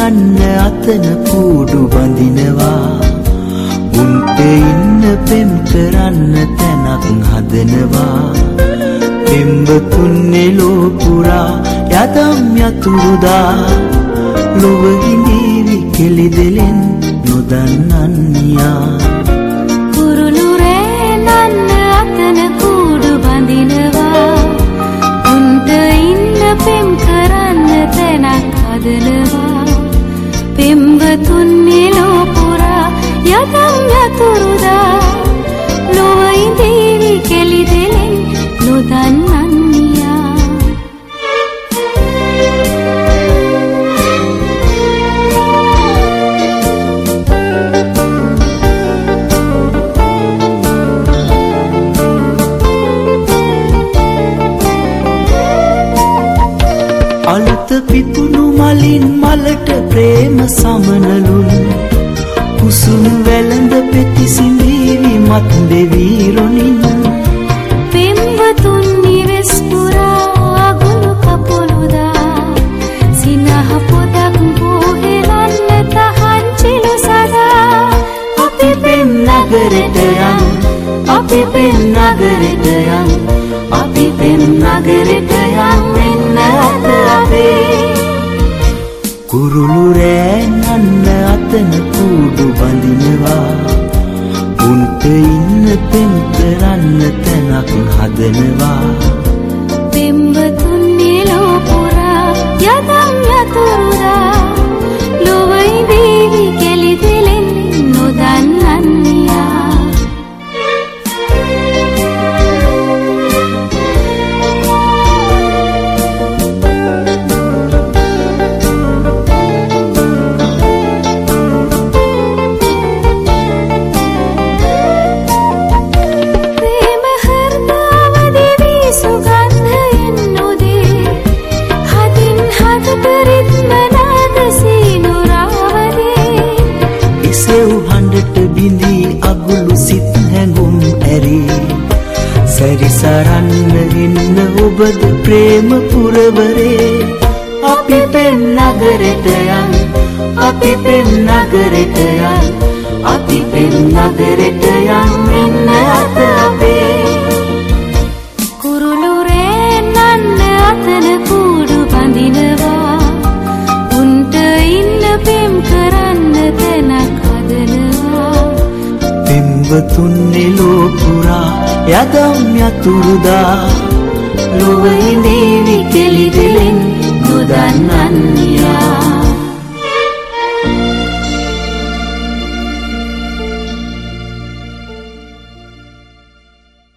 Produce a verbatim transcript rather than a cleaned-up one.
නන්න අතන කූඩු බඳිනවා උන්ට ඉන්න පෙම් කරන්න තැනක් හදනවා පෙම්වතුන්නේ ලෝපුරා යදම් යතුරුදා ලොව හිඳීවි කෙලිදෙලෙන් නොදන්නන්නියා කුරුළු රෑ නන්න අතන කූඩු බඳිනවා උන්ට ඉන්න පෙම් කරන්න තැනක් හදනවා පෙම්වතුන්නේ ලෝපුරා යදම් යතුරුදා ලොව ඉඳීවි කෙලිදෙලෙන් නොදන්නන්නියා අලත පිපුණු මලින් මලට ප්‍රේම සමනලුන් කුසුම් වැළඳ පෙති සිඳීවි මත් දෙවීරොනින් පෙම්වතුන් නිවෙස් පුරා ගුණු කපුළුදා සිනහ පොදක් බෝහෙලන්න තහංචිලු සදා අපි පෙම් නගරෙට යන් අපි පෙම් නගරෙට යන් අපි පෙම් නගරෙට යන් වෙන්න අත අපේ කුරුළු රෑ නන්න අතන කූඩු බඳිනවා උන්ට ඉන්න පෙම් කරන්න තැනක් හදනවා පෙම්වතුන්නේ ලෝපුරා යදම් යතුරුදා ලොව ඉඳීවි කෙලිදෙලෙන් නොදන්නන්නියා සැරිසරන්න ඉන්න ඔබද ප්‍රේම පුරවරේ අපි පෙම් නගරෙට යන් අපි පෙම් නගරෙට යන් අපි පෙම් නගරෙට යන් වෙන්න අත අපේ කුරුළු රෑ නන්න අතන කූඩු බඳිනවා උන්ට ඉන්න පෙම් කරන්න තැනක් හදනවා පෙම්වතුන්නේ ලෝපුරා යදම් යතුරුදා ලොව හිඳීවි කෙලිදෙලෙන් නොදන්නන්නියා